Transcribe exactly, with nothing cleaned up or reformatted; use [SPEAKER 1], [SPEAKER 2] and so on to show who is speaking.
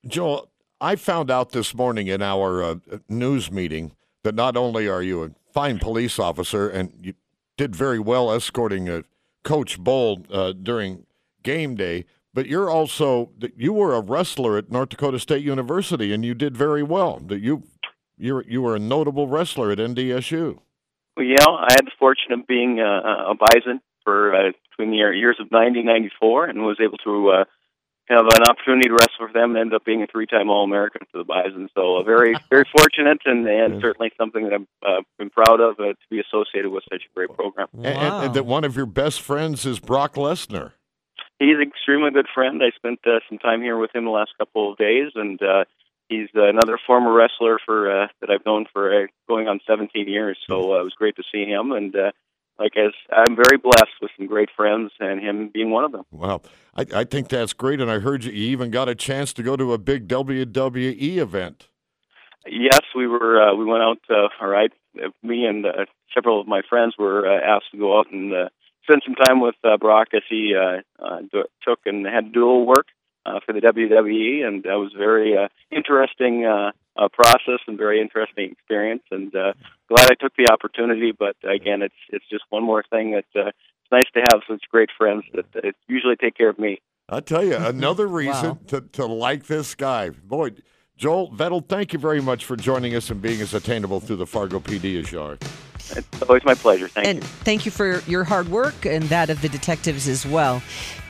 [SPEAKER 1] Joel, I found out this morning in our uh, news meeting that not only are you a fine police officer and you did very well escorting uh, Coach Bowl uh, during game day, but you're also that you were a wrestler at North Dakota State University and you did very well. That you you you were a notable wrestler at N D S U.
[SPEAKER 2] Well, yeah, I had the fortune of being uh, a Bison for uh, between the years of ninety and ninety-four, and was able to uh, have an opportunity to wrestle for them and end up being a three-time All-American for the Bison. So uh, very, very fortunate, and, and certainly something that I've uh, been proud of uh, to be associated with such a great program.
[SPEAKER 1] Wow. And, and, and that one of your best friends is Brock Lesnar.
[SPEAKER 2] He's an extremely good friend. I spent uh, some time here with him the last couple of days, and uh, he's uh, another former wrestler for uh, that I've known for uh, going on seventeen years. So uh, it was great to see him, and uh, like as I'm very blessed with some great friends, and him being one of them.
[SPEAKER 1] Wow, I, I think that's great, and I heard you even got a chance to go to a big W W E event.
[SPEAKER 2] Yes, we were. Uh, we went out. Uh, all right, me and uh, several of my friends were uh, asked to go out and uh, spend some time with uh, Brock as he uh, uh, do- took and had dual work uh, for the W W E, and that was very uh, interesting uh, uh, process and very interesting experience. And uh, glad I took the opportunity. But again, it's it's just one more thing that uh, it's nice to have such great friends that, that usually take care of me.
[SPEAKER 1] I'll tell you another reason
[SPEAKER 3] Wow.
[SPEAKER 1] to to like this guy, boy. Joel Vettel, thank you very much for joining us and being as attainable through the Fargo P D as you are.
[SPEAKER 2] It's always my pleasure. Thank
[SPEAKER 3] And
[SPEAKER 2] you.
[SPEAKER 3] thank you for your hard work and that of the detectives as well.